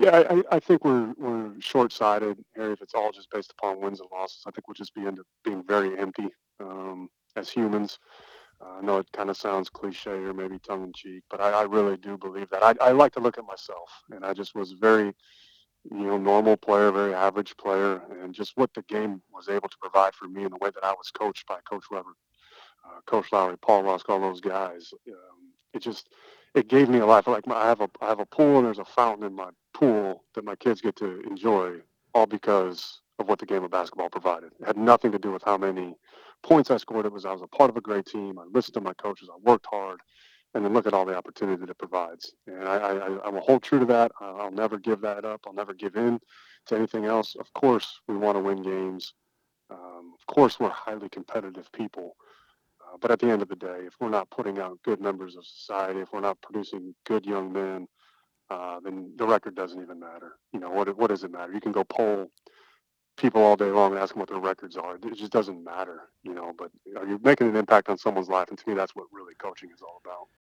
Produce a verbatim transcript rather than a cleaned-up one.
Yeah, I, I I think we're we're short-sighted, Harry. If it's all just based upon wins and losses, I think we'll just be end up being very empty um, as humans. Uh, I know it kind of sounds cliche or maybe tongue-in-cheek, but I, I really do believe that. I, I like to look at myself, and I just was very, you know, normal player, very average player, and just what the game was able to provide for me and the way that I was coached by Coach Weber, uh, Coach Lowry, Paul Rusk, all those guys. Um, it just it gave me a life. Like my, I have a I have a pool and there's a fountain in my pool that my kids get to enjoy, all because of what the game of basketball provided. It had nothing to do with how many points I scored. It was I was a part of a great team. I listened to my coaches. I worked hard, and then look at all the opportunity that it provides. And I, I, I will hold true to that. I'll never give that up. I'll never give in to anything else. Of course, we want to win games. Um, of course, we're highly competitive people. Uh, but at the end of the day, if we're not putting out good members of society, if we're not producing good young men, uh, then the record doesn't even matter. You know, what what does it matter? You can go poll people all day long and ask them what their records are. It just doesn't matter, you know. But are you making an impact on someone's life? And to me, that's what really coaching is all about.